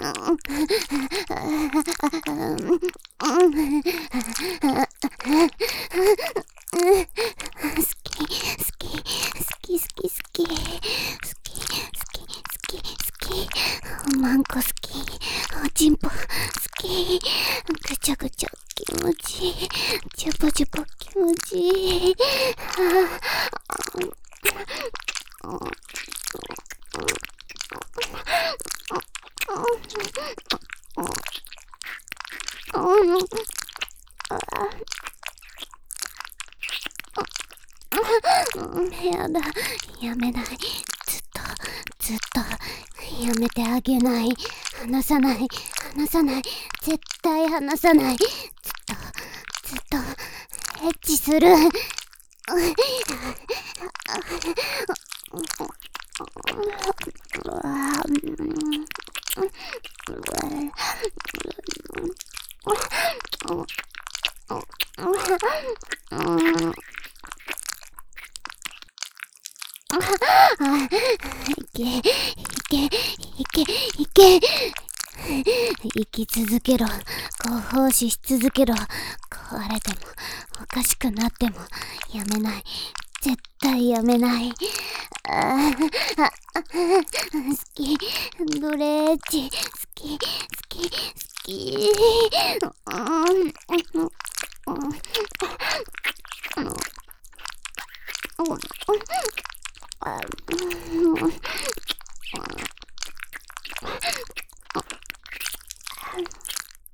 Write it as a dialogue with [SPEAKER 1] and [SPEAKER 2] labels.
[SPEAKER 1] おまんこ好き、おちんぽ好き、ぐちゃぐちゃ気持ちいい、ジュポジュポ気持ちいい。やだ、やめない。ずっとやめてあげない。離さない、離さない、絶対離さない。ずっとエッチする。いけ。生き続けろ。放視し続けろ。壊れてもおかしくなってもやめない。絶対やめない。好き。ブレーチ。好き。